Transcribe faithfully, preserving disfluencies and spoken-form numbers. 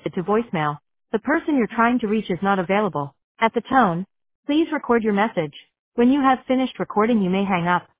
to voicemail. The person you're trying to reach is not available. At the tone, please record your message. When you have finished recording, you may hang up.